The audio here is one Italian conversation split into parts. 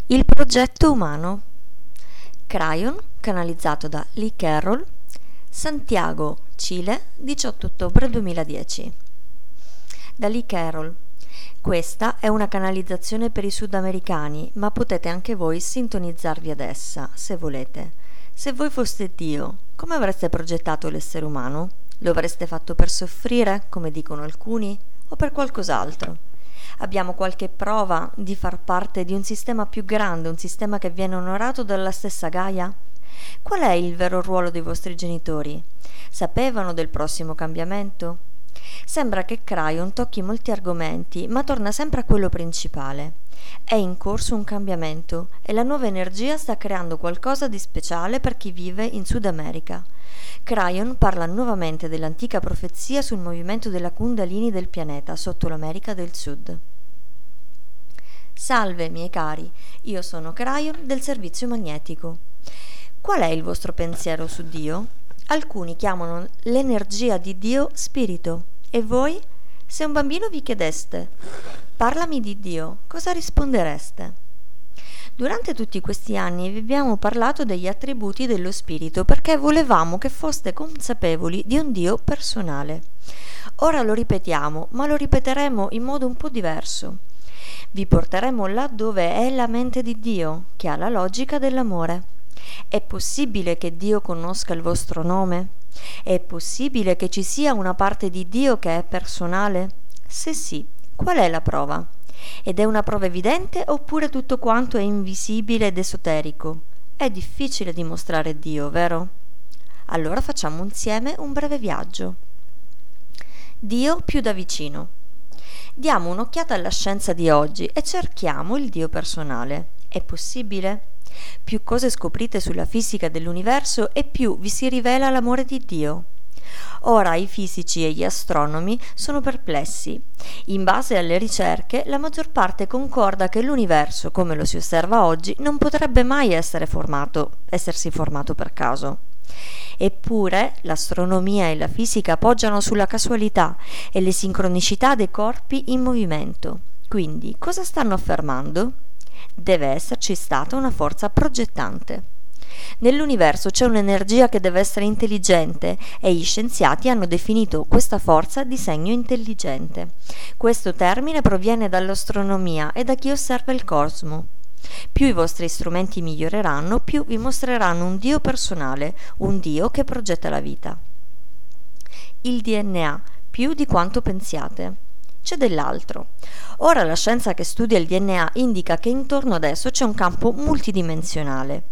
Il progetto umano. Crayon, canalizzato da Lee Carroll, Santiago, Cile, 18 ottobre 2010. Da Lee Carroll. Questa è una canalizzazione per i sudamericani, ma potete anche voi sintonizzarvi ad essa, se volete. Se voi foste Dio, come avreste progettato l'essere umano? Lo avreste fatto per soffrire, come dicono alcuni, o per qualcos'altro? Abbiamo qualche prova di far parte di un sistema più grande, un sistema che viene onorato dalla stessa Gaia? Qual è il vero ruolo dei vostri genitori? Sapevano del prossimo cambiamento? Sembra che Crayon tocchi molti argomenti, ma torna sempre a quello principale. È in corso un cambiamento e la nuova energia sta creando qualcosa di speciale per chi vive in Sud America. Crayon parla nuovamente dell'antica profezia sul movimento della Kundalini del pianeta sotto l'America del Sud. Salve, miei cari, io sono Crayon del servizio magnetico. Qual è il vostro pensiero su Dio? Alcuni chiamano l'energia di Dio spirito. E voi? Se un bambino vi chiedeste parlami di Dio, cosa rispondereste? Durante tutti questi anni vi abbiamo parlato degli attributi dello spirito perché volevamo che foste consapevoli di un Dio personale. Ora lo ripetiamo, ma lo ripeteremo in modo un po' diverso. Vi porteremo là dove è la mente di Dio, che ha la logica dell'amore. È possibile che Dio conosca il vostro nome? È possibile che ci sia una parte di Dio che è personale? Se sì, qual è la prova? Ed è una prova evidente oppure tutto quanto è invisibile ed esoterico? È difficile dimostrare Dio, vero? Allora facciamo insieme un breve viaggio. Dio più da vicino. Diamo un'occhiata alla scienza di oggi e cerchiamo il Dio personale. È possibile? Più cose scoprite sulla fisica dell'universo e più vi si rivela l'amore di Dio. Ora i fisici e gli astronomi sono perplessi. In base alle ricerche, la maggior parte concorda che l'universo, come lo si osserva oggi, non potrebbe mai essersi formato per caso. Eppure l'astronomia e la fisica poggiano sulla casualità e le sincronicità dei corpi in movimento. Quindi, cosa stanno affermando? Deve esserci stata una forza progettante. Nell'universo c'è un'energia che deve essere intelligente e gli scienziati hanno definito questa forza di segno intelligente. Questo termine proviene dall'astronomia e da chi osserva il cosmo. Più i vostri strumenti miglioreranno, più vi mostreranno un Dio personale, un Dio che progetta la vita. Il DNA, più di quanto pensiate. C'è dell'altro. Ora la scienza che studia il DNA indica che intorno ad esso c'è un campo multidimensionale,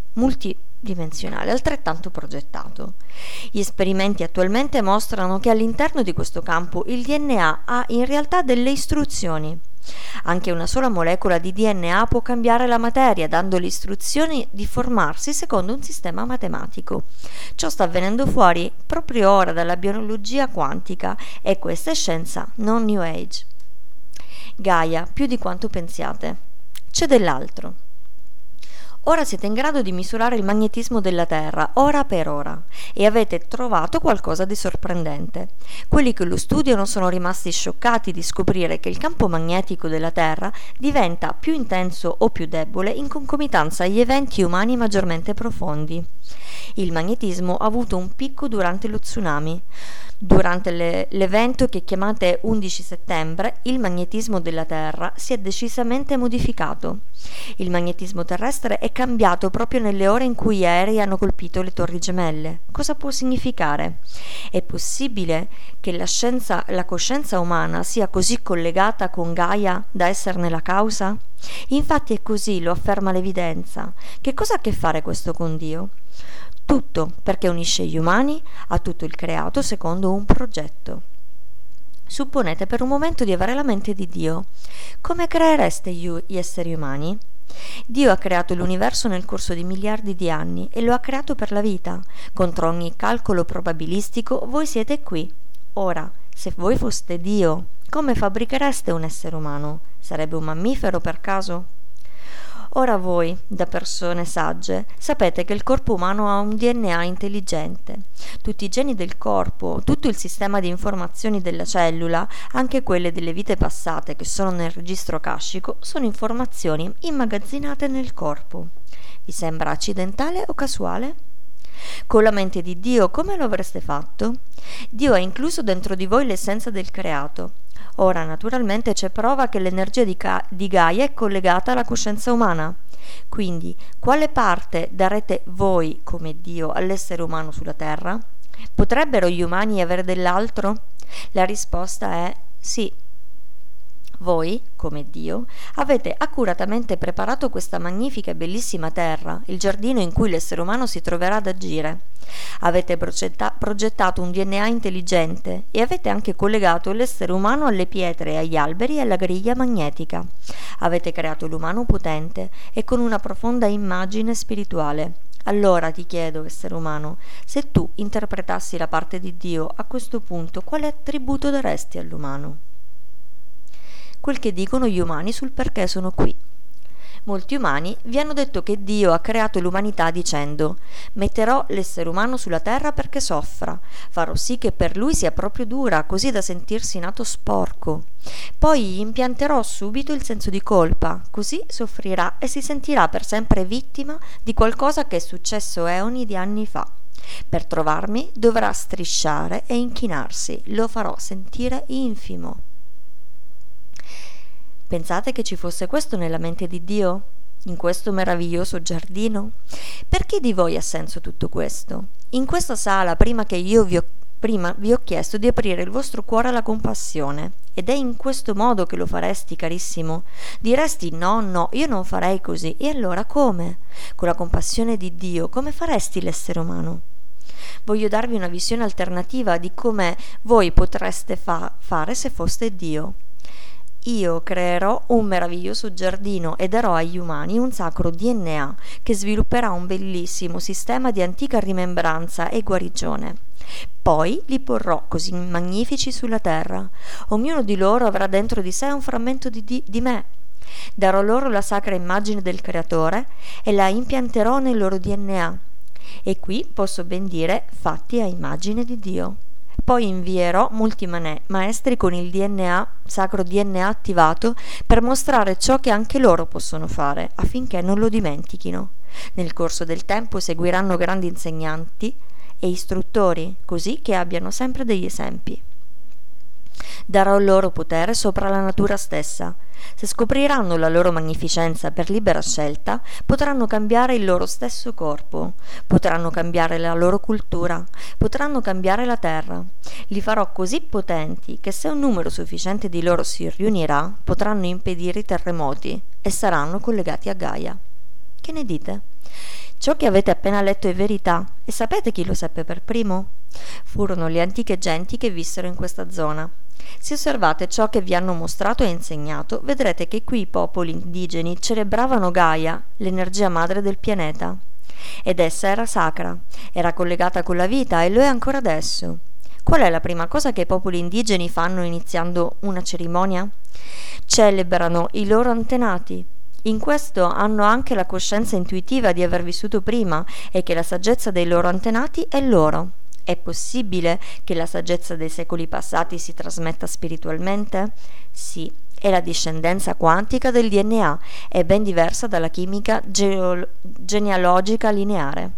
altrettanto progettato. Gli esperimenti attualmente mostrano che all'interno di questo campo il DNA ha in realtà delle istruzioni. Anche una sola molecola di DNA può cambiare la materia, dando le istruzioni di formarsi secondo un sistema matematico. Ciò sta avvenendo fuori proprio ora dalla biologia quantica e questa è scienza, non New Age. Gaia, più di quanto pensiate. C'è dell'altro. Ora siete in grado di misurare il magnetismo della Terra, ora per ora, e avete trovato qualcosa di sorprendente. Quelli che lo studiano sono rimasti scioccati di scoprire che il campo magnetico della Terra diventa più intenso o più debole in concomitanza agli eventi umani maggiormente profondi. Il magnetismo ha avuto un picco durante lo tsunami. Durante l'evento che chiamate 11 settembre, il magnetismo della Terra si è decisamente modificato. Il magnetismo terrestre è cambiato proprio nelle ore in cui gli aerei hanno colpito le Torri Gemelle. Cosa può significare? È possibile che la coscienza umana sia così collegata con Gaia da esserne la causa? Infatti è così, lo afferma l'evidenza. Che cosa ha a che fare questo con Dio? Tutto, perché unisce gli umani a tutto il creato secondo un progetto. Supponete per un momento di avere la mente di Dio. Come creereste gli esseri umani? Dio ha creato l'universo nel corso di miliardi di anni e lo ha creato per la vita. Contro ogni calcolo probabilistico voi siete qui. Ora, se voi foste Dio, come fabbrichereste un essere umano? Sarebbe un mammifero per caso? Ora voi, da persone sagge, sapete che il corpo umano ha un DNA intelligente. Tutti i geni del corpo, tutto il sistema di informazioni della cellula, anche quelle delle vite passate che sono nel registro akashico, sono informazioni immagazzinate nel corpo. Vi sembra accidentale o casuale? Con la mente di Dio come lo avreste fatto? Dio ha incluso dentro di voi l'essenza del creato. Ora, naturalmente, c'è prova che l'energia di Gaia è collegata alla coscienza umana. Quindi, quale parte darete voi, come Dio, all'essere umano sulla Terra? Potrebbero gli umani avere dell'altro? La risposta è sì. Voi, come Dio, avete accuratamente preparato questa magnifica e bellissima terra, il giardino in cui l'essere umano si troverà ad agire. Avete progettato un DNA intelligente e avete anche collegato l'essere umano alle pietre, agli alberi e alla griglia magnetica. Avete creato l'umano potente e con una profonda immagine spirituale. Allora ti chiedo, essere umano, se tu interpretassi la parte di Dio, a questo punto quale attributo daresti all'umano? Quel che dicono gli umani sul perché sono qui. Molti umani vi hanno detto che Dio ha creato l'umanità dicendo: metterò l'essere umano sulla terra perché soffra, farò sì che per lui sia proprio dura, così da sentirsi nato sporco. Poi gli impianterò subito il senso di colpa, così soffrirà e si sentirà per sempre vittima di qualcosa che è successo eoni di anni fa. Per trovarmi dovrà strisciare e inchinarsi, lo farò sentire infimo. Pensate che ci fosse questo nella mente di Dio? In questo meraviglioso giardino? Per chi di voi ha senso tutto questo? In questa sala, prima vi ho chiesto di aprire il vostro cuore alla compassione. Ed è in questo modo che lo faresti, carissimo? Diresti no, io non farei così. E allora come? Con la compassione di Dio, come faresti l'essere umano? Voglio darvi una visione alternativa di come voi potreste fare se foste Dio. Io creerò un meraviglioso giardino e darò agli umani un sacro DNA che svilupperà un bellissimo sistema di antica rimembranza e guarigione. Poi li porrò così magnifici sulla terra. Ognuno di loro avrà dentro di sé un frammento di me. Darò loro la sacra immagine del Creatore e la impianterò nel loro DNA. E qui posso ben dire fatti a immagine di Dio. Poi invierò molti maestri con il DNA, sacro DNA attivato, per mostrare ciò che anche loro possono fare, affinché non lo dimentichino. Nel corso del tempo seguiranno grandi insegnanti e istruttori, così che abbiano sempre degli esempi. Darò loro potere sopra la natura stessa. Se scopriranno la loro magnificenza per libera scelta, potranno cambiare il loro stesso corpo, potranno cambiare la loro cultura, potranno cambiare la terra. Li farò così potenti che se un numero sufficiente di loro si riunirà, potranno impedire i terremoti e saranno collegati a Gaia. Che ne dite? Ciò che avete appena letto è verità, e sapete chi lo seppe per primo? Furono le antiche genti che vissero in questa zona. Se osservate ciò che vi hanno mostrato e insegnato, vedrete che qui i popoli indigeni celebravano Gaia, l'energia madre del pianeta. Ed essa era sacra, era collegata con la vita e lo è ancora adesso. Qual è la prima cosa che i popoli indigeni fanno iniziando una cerimonia? Celebrano i loro antenati. In questo hanno anche la coscienza intuitiva di aver vissuto prima e che la saggezza dei loro antenati è loro. È possibile che la saggezza dei secoli passati si trasmetta spiritualmente? Sì, è la discendenza quantica del DNA, è ben diversa dalla chimica genealogica lineare.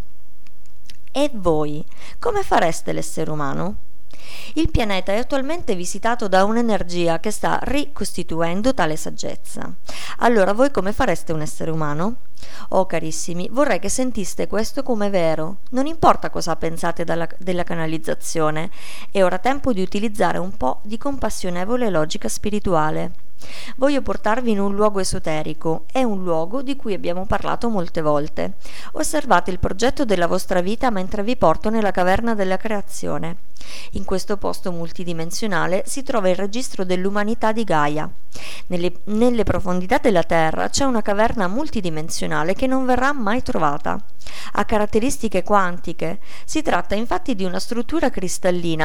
E voi, come fareste l'essere umano? Il pianeta è attualmente visitato da un'energia che sta ricostituendo tale saggezza. Allora voi come fareste un essere umano? Oh carissimi, vorrei che sentiste questo come vero. Non importa cosa pensate della canalizzazione, è ora tempo di utilizzare un po' di compassionevole logica spirituale. Voglio portarvi in un luogo esoterico, è un luogo di cui abbiamo parlato molte volte. Osservate il progetto della vostra vita mentre vi porto nella caverna della creazione. In questo posto multidimensionale si trova il registro dell'umanità di Gaia. Nelle profondità della Terra c'è una caverna multidimensionale che non verrà mai trovata. Ha caratteristiche quantiche. Si tratta infatti di una struttura cristallina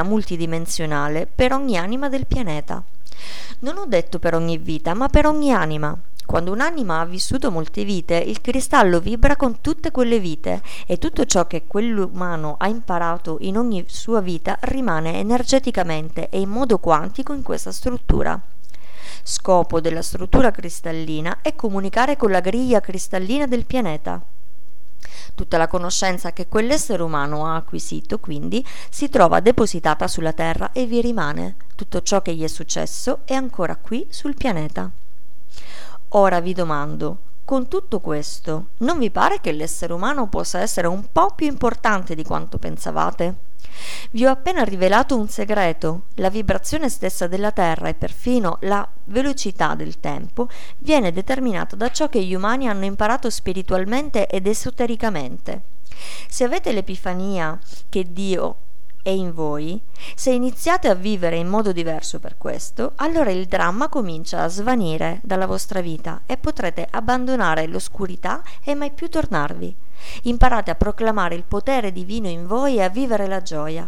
multidimensionale per ogni anima del pianeta. Non ho detto per ogni vita, ma per ogni anima. Quando un'anima ha vissuto molte vite, il cristallo vibra con tutte quelle vite e tutto ciò che quell'umano ha imparato in ogni sua vita rimane energeticamente e in modo quantico in questa struttura. Scopo della struttura cristallina è comunicare con la griglia cristallina del pianeta. Tutta la conoscenza che quell'essere umano ha acquisito, quindi, si trova depositata sulla Terra e vi rimane. Tutto ciò che gli è successo è ancora qui sul pianeta. Ora vi domando, con tutto questo, non vi pare che l'essere umano possa essere un po' più importante di quanto pensavate? Vi ho appena rivelato un segreto: la vibrazione stessa della Terra e perfino la velocità del tempo viene determinata da ciò che gli umani hanno imparato spiritualmente ed esotericamente. Se avete l'epifania che Dio è in voi, se iniziate a vivere in modo diverso per questo, allora il dramma comincia a svanire dalla vostra vita e potrete abbandonare l'oscurità e mai più tornarvi. Imparate a proclamare il potere divino in voi e a vivere la gioia.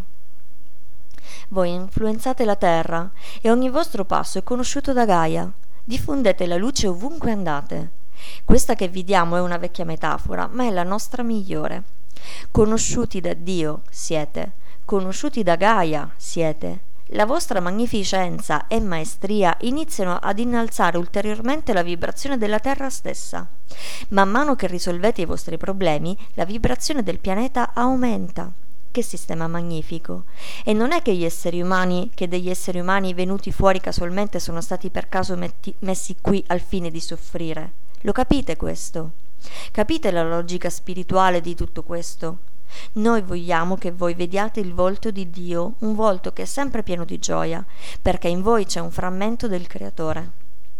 Voi influenzate la terra e ogni vostro passo è conosciuto da Gaia. Diffondete la luce ovunque andate. Questa che vi diamo è una vecchia metafora, ma è la nostra migliore. Conosciuti da Dio siete, conosciuti da Gaia siete. La vostra magnificenza e maestria iniziano ad innalzare ulteriormente la vibrazione della Terra stessa. Man mano che risolvete i vostri problemi, la vibrazione del pianeta aumenta. Che sistema magnifico! E non è che degli esseri umani venuti fuori casualmente sono stati per caso messi qui al fine di soffrire. Lo capite questo? Capite la logica spirituale di tutto questo? Noi vogliamo che voi vediate il volto di Dio, un volto che è sempre pieno di gioia, perché in voi c'è un frammento del Creatore.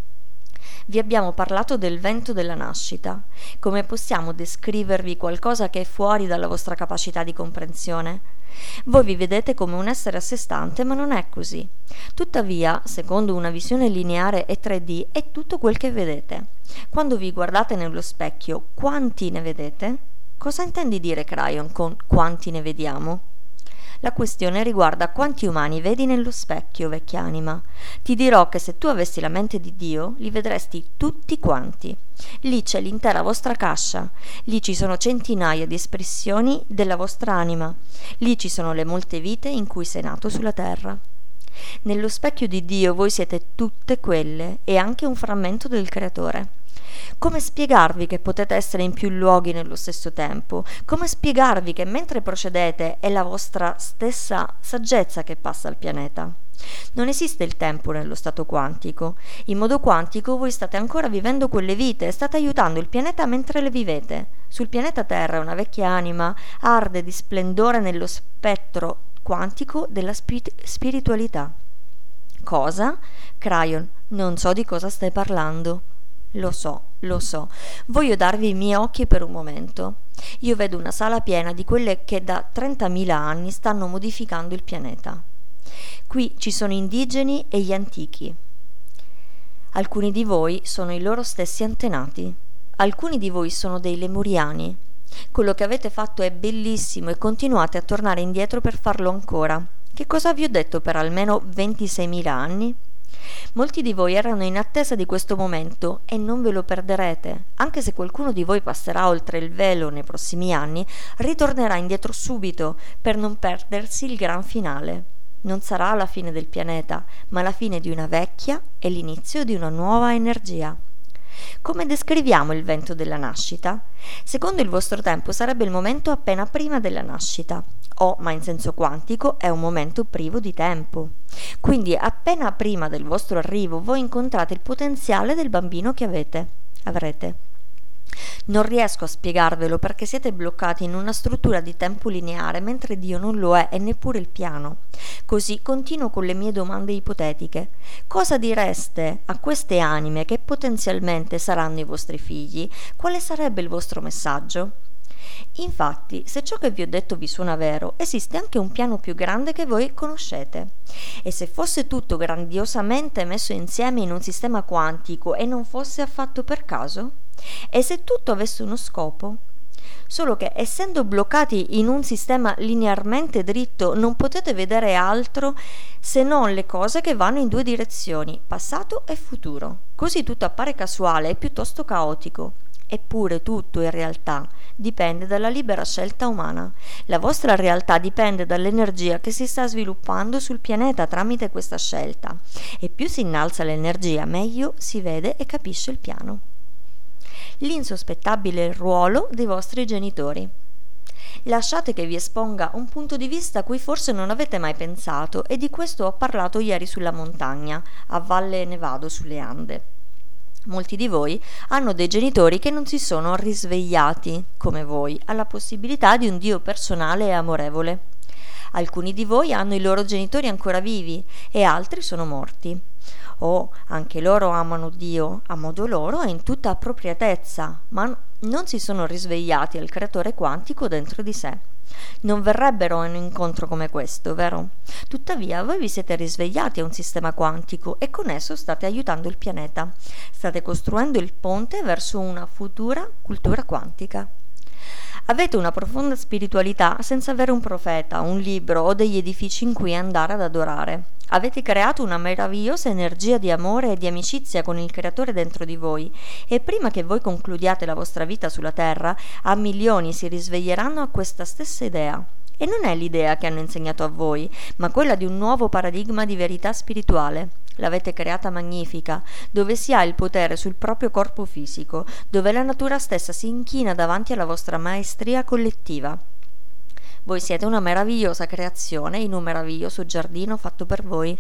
Vi abbiamo parlato del vento della nascita. Come possiamo descrivervi qualcosa che è fuori dalla vostra capacità di comprensione? Voi vi vedete come un essere a sé stante, ma non è così. Tuttavia, secondo una visione lineare e 3D, è tutto quel che vedete. Quando vi guardate nello specchio, quanti ne vedete? Cosa intendi dire, Cryon, con quanti ne vediamo? La questione riguarda quanti umani vedi nello specchio, vecchia anima. Ti dirò che se tu avessi la mente di Dio, li vedresti tutti quanti. Lì c'è l'intera vostra cascia, lì ci sono centinaia di espressioni della vostra anima, lì ci sono le molte vite in cui sei nato sulla terra. Nello specchio di Dio voi siete tutte quelle e anche un frammento del Creatore. Come spiegarvi che potete essere in più luoghi nello stesso tempo? Come spiegarvi che mentre procedete è la vostra stessa saggezza che passa al pianeta? Non esiste il tempo nello stato quantico. In modo quantico voi state ancora vivendo quelle vite e state aiutando il pianeta mentre le vivete. Sul pianeta Terra una vecchia anima arde di splendore nello spettro quantico della spiritualità. Cosa? Cryon, non so di cosa stai parlando. Lo so. Voglio darvi i miei occhi per un momento. Io vedo una sala piena di quelle che da 30.000 anni stanno modificando il pianeta. Qui ci sono indigeni e gli antichi. Alcuni di voi sono i loro stessi antenati. Alcuni di voi sono dei lemuriani. Quello che avete fatto è bellissimo e continuate a tornare indietro per farlo ancora. Che cosa vi ho detto per almeno 26.000 anni? Molti di voi erano in attesa di questo momento e non ve lo perderete. Anche se qualcuno di voi passerà oltre il velo nei prossimi anni, ritornerà indietro subito per non perdersi il gran finale. Non sarà la fine del pianeta, ma la fine di una vecchia e l'inizio di una nuova energia. Come descriviamo il vento della nascita? Secondo il vostro tempo sarebbe il momento appena prima della nascita. Ma in senso quantico è un momento privo di tempo. Quindi appena prima del vostro arrivo voi incontrate il potenziale del bambino che avrete. Non riesco a spiegarvelo perché siete bloccati in una struttura di tempo lineare mentre Dio non lo è e neppure il piano. Così continuo con le mie domande ipotetiche. Cosa direste a queste anime che potenzialmente saranno i vostri figli? Quale sarebbe il vostro messaggio? Infatti, se ciò che vi ho detto vi suona vero, esiste anche un piano più grande che voi conoscete. E se fosse tutto grandiosamente messo insieme in un sistema quantico e non fosse affatto per caso? E se tutto avesse uno scopo? solo che essendo bloccati in un sistema linearmente dritto non potete vedere altro se non le cose che vanno in due direzioni, passato e futuro. Così tutto appare casuale e piuttosto caotico. Eppure tutto in realtà dipende dalla libera scelta umana. La vostra realtà dipende dall'energia che si sta sviluppando sul pianeta tramite questa scelta, e più si innalza l'energia meglio si vede e capisce il piano. L'insospettabile ruolo dei vostri genitori. Lasciate che vi esponga un punto di vista a cui forse non avete mai pensato, e di questo ho parlato ieri sulla montagna, a Valle Nevado sulle Ande. Molti di voi hanno dei genitori che non si sono risvegliati, come voi, alla possibilità di un Dio personale e amorevole. Alcuni di voi hanno i loro genitori ancora vivi e altri sono morti. Anche loro amano Dio a modo loro e in tutta appropriatezza, ma non si sono risvegliati al creatore quantico dentro di sé. Non verrebbero a un incontro come questo, vero? Tuttavia voi vi siete risvegliati a un sistema quantico e con esso state aiutando il pianeta. State costruendo il ponte verso una futura cultura quantica. Avete una profonda spiritualità senza avere un profeta, un libro o degli edifici in cui andare ad adorare. Avete creato una meravigliosa energia di amore e di amicizia con il Creatore dentro di voi, e prima che voi concludiate la vostra vita sulla Terra, a milioni si risveglieranno a questa stessa idea. E non è l'idea che hanno insegnato a voi, ma quella di un nuovo paradigma di verità spirituale. L'avete creata magnifica, dove si ha il potere sul proprio corpo fisico, dove la natura stessa si inchina davanti alla vostra maestria collettiva. Voi siete una meravigliosa creazione in un meraviglioso giardino fatto per voi,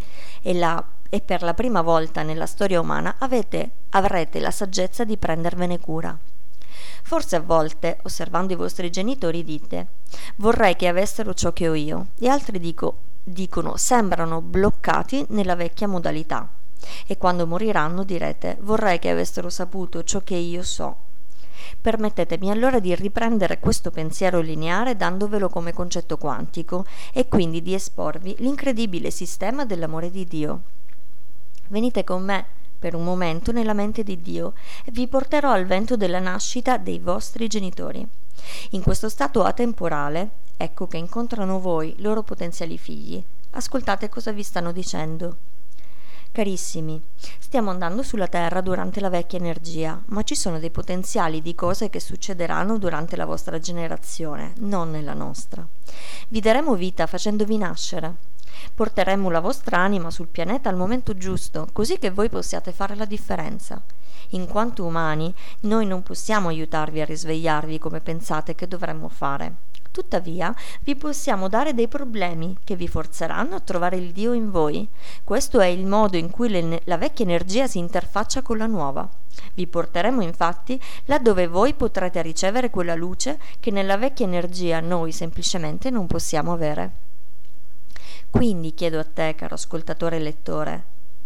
e per la prima volta nella storia umana avrete la saggezza di prendervene cura. Forse a volte, osservando i vostri genitori, dite: vorrei che avessero ciò che ho io, e altri dicono sembrano bloccati nella vecchia modalità, e quando moriranno direte: vorrei che avessero saputo ciò che io so. Permettetemi allora di riprendere questo pensiero lineare dandovelo come concetto quantico, e quindi di esporvi l'incredibile sistema dell'amore di Dio. Venite con me per un momento nella mente di Dio e vi porterò al vento della nascita dei vostri genitori. In questo stato atemporale, ecco che incontrano voi, loro potenziali figli. Ascoltate cosa vi stanno dicendo. Carissimi, stiamo andando sulla Terra durante la vecchia energia, ma ci sono dei potenziali di cose che succederanno durante la vostra generazione, non nella nostra. Vi daremo vita facendovi nascere. Porteremo la vostra anima sul pianeta al momento giusto, così che voi possiate fare la differenza. In quanto umani, noi non possiamo aiutarvi a risvegliarvi come pensate che dovremmo fare. Tuttavia, vi possiamo dare dei problemi che vi forzeranno a trovare il Dio in voi. Questo è il modo in cui la vecchia energia si interfaccia con la nuova. Vi porteremo infatti laddove voi potrete ricevere quella luce che nella vecchia energia noi semplicemente non possiamo avere. Quindi chiedo a te, caro ascoltatore e lettore,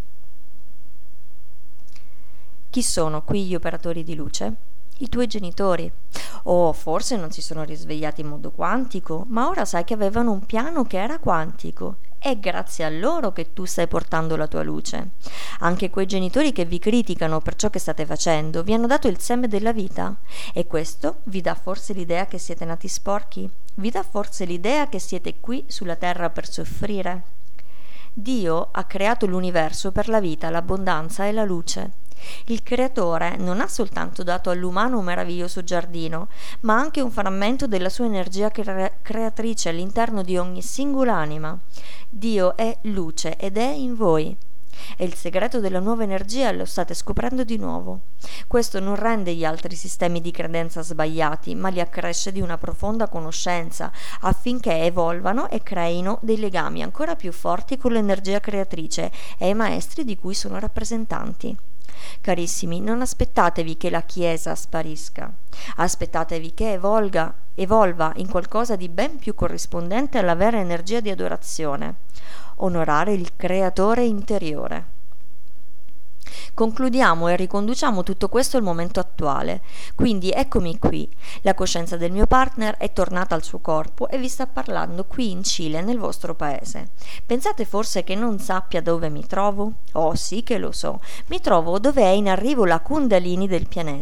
chi sono qui gli operatori di luce? I tuoi genitori. Forse non si sono risvegliati in modo quantico, ma ora sai che avevano un piano che era quantico. È grazie a loro che tu stai portando la tua luce. Anche quei genitori che vi criticano per ciò che state facendo vi hanno dato il seme della vita. E questo vi dà forse l'idea che siete nati sporchi? Vi dà forse l'idea che siete qui sulla terra per soffrire? Dio ha creato l'universo per la vita, l'abbondanza e la luce. Il creatore non ha soltanto dato all'umano un meraviglioso giardino, ma anche un frammento della sua energia creatrice all'interno di ogni singola anima. Dio è luce ed è in voi. E il segreto della nuova energia lo state scoprendo di nuovo. Questo non rende gli altri sistemi di credenza sbagliati, ma li accresce di una profonda conoscenza, affinché evolvano e creino dei legami ancora più forti con l'energia creatrice e i maestri di cui sono rappresentanti. Carissimi, non aspettatevi che la Chiesa sparisca, aspettatevi che evolva in qualcosa di ben più corrispondente alla vera energia di adorazione, onorare il Creatore interiore. Concludiamo e riconduciamo tutto questo al momento attuale. Quindi eccomi qui. La coscienza del mio partner è tornata al suo corpo e vi sta parlando qui in Cile, nel vostro paese. Pensate forse che non sappia dove mi trovo? Oh sì che lo so. Mi trovo dove è in arrivo la Kundalini del pianeta.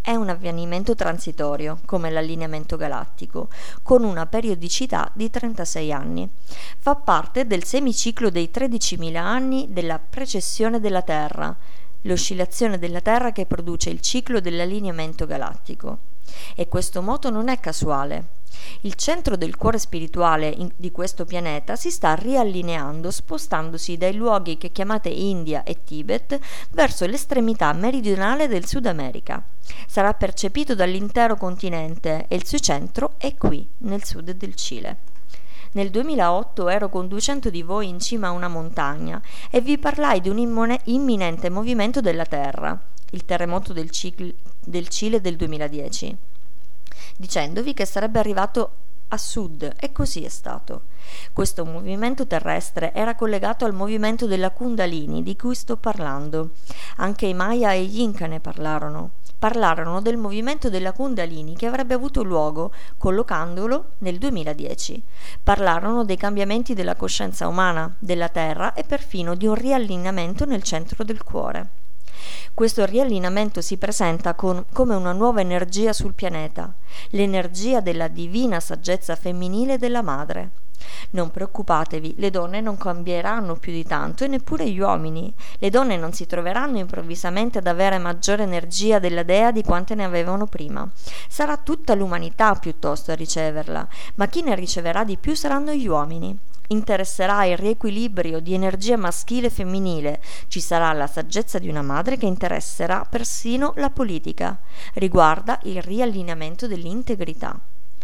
è un avvenimento transitorio, come l'allineamento galattico, con una periodicità di 36 anni. Fa parte del semiciclo dei 13.000 anni della precessione della Terra, l'oscillazione della Terra che produce il ciclo dell'allineamento galattico. E questo moto non è casuale. Il centro del cuore spirituale di questo pianeta si sta riallineando, spostandosi dai luoghi che chiamate India e Tibet verso l'estremità meridionale del Sud America. Sarà percepito dall'intero continente e il suo centro è qui, nel sud del Cile. Nel 2008 ero con 200 di voi in cima a una montagna e vi parlai di un imminente movimento della Terra, il terremoto del Cile del 2010. Dicendovi che sarebbe arrivato a sud, e così è stato. Questo movimento terrestre era collegato al movimento della Kundalini di cui sto parlando. Anche i Maya e gli Inca ne parlarono. Parlarono del movimento della Kundalini che avrebbe avuto luogo collocandolo nel 2010. Parlarono dei cambiamenti della coscienza umana, della Terra e perfino di un riallineamento nel centro del cuore. Questo riallineamento si presenta come una nuova energia sul pianeta, l'energia della divina saggezza femminile della madre. Non preoccupatevi, le donne non cambieranno più di tanto e neppure gli uomini. Le donne non si troveranno improvvisamente ad avere maggiore energia della dea di quante ne avevano prima. Sarà tutta l'umanità piuttosto a riceverla, ma chi ne riceverà di più saranno gli uomini. Interesserà il riequilibrio di energia maschile e femminile, ci sarà la saggezza di una madre che interesserà persino la politica, riguarda il riallineamento dell'integrità.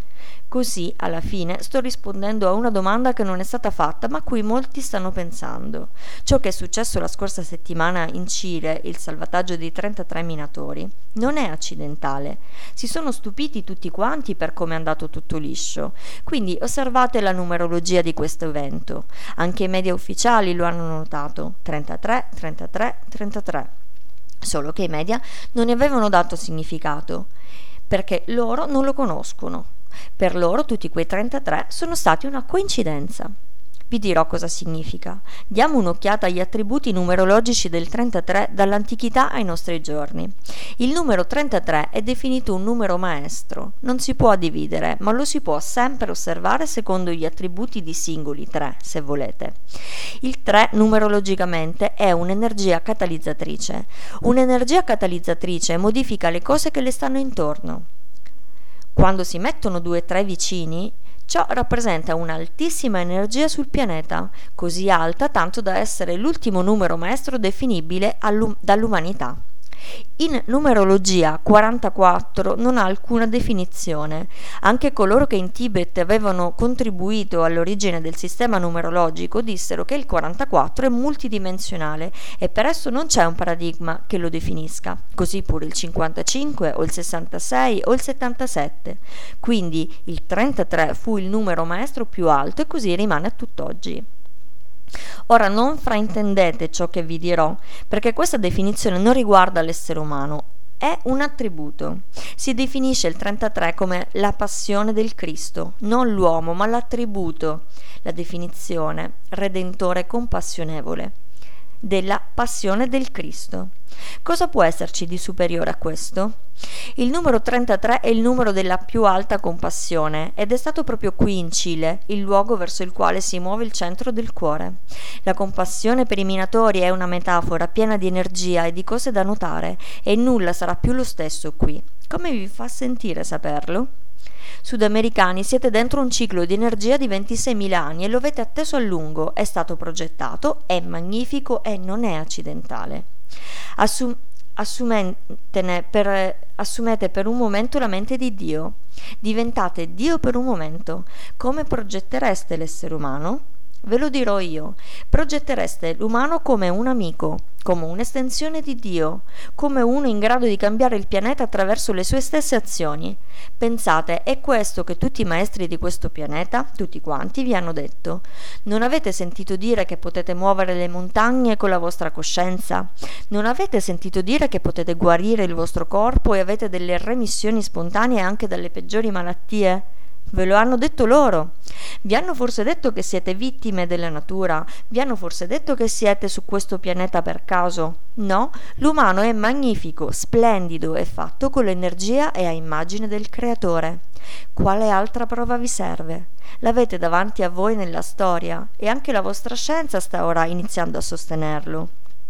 Così, alla fine, sto rispondendo a una domanda che non è stata fatta, ma a cui molti stanno pensando. Ciò che è successo la scorsa settimana in Cile, il salvataggio di 33 minatori, non è accidentale. Si sono stupiti tutti quanti per come è andato tutto liscio. Quindi osservate la numerologia di questo evento. Anche i media ufficiali lo hanno notato. 33, 33, 33. Solo che i media non ne avevano dato significato, perché loro non lo conoscono. Per loro tutti quei 33 sono stati una coincidenza. Vi dirò cosa significa. Diamo un'occhiata agli attributi numerologici del 33 dall'antichità ai nostri giorni. Il numero 33 è definito un numero maestro. Non si può dividere, ma lo si può sempre osservare secondo gli attributi di singoli 3, se volete. Il 3 numerologicamente è un'energia catalizzatrice. Un'energia catalizzatrice modifica le cose che le stanno intorno. Quando si mettono 2-3 vicini, ciò rappresenta un'altissima energia sul pianeta, così alta tanto da essere l'ultimo numero maestro definibile dall'umanità. In numerologia 44 non ha alcuna definizione. Anche coloro che in Tibet avevano contribuito all'origine del sistema numerologico dissero che il 44 è multidimensionale e per esso non c'è un paradigma che lo definisca. Così pure il 55 o il 66 o il 77. Quindi il 33 fu il numero maestro più alto e così rimane a tutt'oggi. Ora non fraintendete ciò che vi dirò, perché questa definizione non riguarda l'essere umano, è un attributo. Si definisce il 33 come la passione del Cristo, non l'uomo, ma l'attributo, la definizione redentore compassionevole della passione del Cristo. Cosa può esserci di superiore a questo? Il numero 33 è il numero della più alta compassione ed è stato proprio qui in Cile il luogo verso il quale si muove il centro del cuore. La compassione per i minatori è una metafora piena di energia e di cose da notare e nulla sarà più lo stesso qui. Come vi fa sentire saperlo? Sudamericani, siete dentro un ciclo di energia di 26.000 anni e lo avete atteso a lungo, è stato progettato, è magnifico e non è accidentale. Assumete per un momento la mente di Dio. Diventate Dio per un momento. Come progettereste l'essere umano? Ve lo dirò io. Progettereste l'umano come un amico, come un'estensione di Dio, come uno in grado di cambiare il pianeta attraverso le sue stesse azioni. Pensate, è questo che tutti i maestri di questo pianeta, tutti quanti, vi hanno detto. Non avete sentito dire che potete muovere le montagne con la vostra coscienza? Non avete sentito dire che potete guarire il vostro corpo e avete delle remissioni spontanee anche dalle peggiori malattie? Ve lo hanno detto loro. Vi hanno forse detto che siete vittime della natura? Vi hanno forse detto che siete su questo pianeta per caso? No, l'umano è magnifico, splendido e fatto con l'energia e a immagine del Creatore. Quale altra prova vi serve? L'avete davanti a voi nella storia e anche la vostra scienza sta ora iniziando a sostenerlo.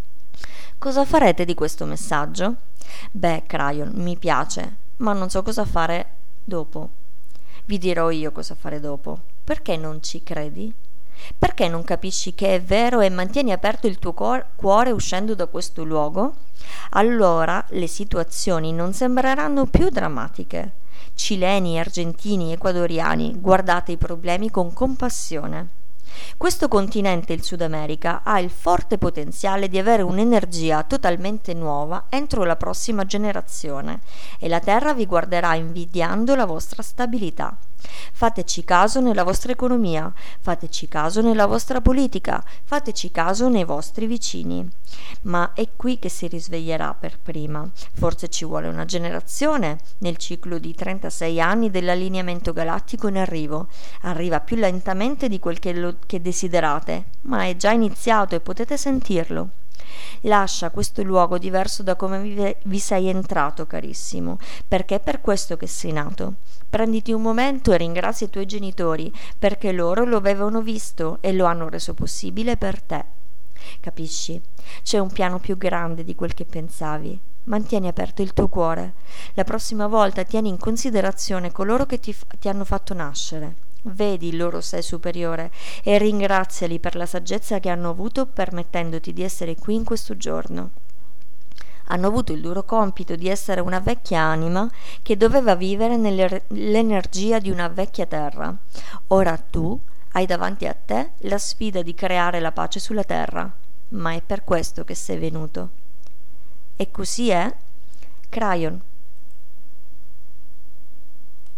Cosa farete di questo messaggio? Beh, Crayon, mi piace, ma non so cosa fare dopo. Vi dirò io cosa fare dopo. Perché non ci credi? Perché non capisci che è vero e mantieni aperto il tuo cuore uscendo da questo luogo? Allora le situazioni non sembreranno più drammatiche. Cileni, argentini, ecuadoriani, guardate i problemi con compassione. Questo continente, il Sud America, ha il forte potenziale di avere un'energia totalmente nuova entro la prossima generazione e la Terra vi guarderà invidiando la vostra stabilità. Fateci caso nella vostra economia, fateci caso nella vostra politica, fateci caso nei vostri vicini. Ma è qui che si risveglierà per prima. Forse ci vuole una generazione nel ciclo di 36 anni dell'allineamento galattico in arrivo. Arriva più lentamente di quel che desiderate, ma è già iniziato e potete sentirlo. Lascia questo luogo diverso da come vi sei entrato, carissimo, perché è per questo che sei nato. Prenditi un momento e ringrazia i tuoi genitori, perché loro lo avevano visto e lo hanno reso possibile per te. Capisci? C'è un piano più grande di quel che pensavi. Mantieni aperto il tuo cuore. La prossima volta tieni in considerazione coloro che ti hanno fatto nascere. Vedi il loro sé superiore e ringraziali per la saggezza che hanno avuto permettendoti di essere qui in questo giorno. Hanno avuto il duro compito di essere una vecchia anima che doveva vivere nell'energia di una vecchia terra. Ora tu hai davanti a te la sfida di creare la pace sulla terra, ma è per questo che sei venuto. E così è? Crayon,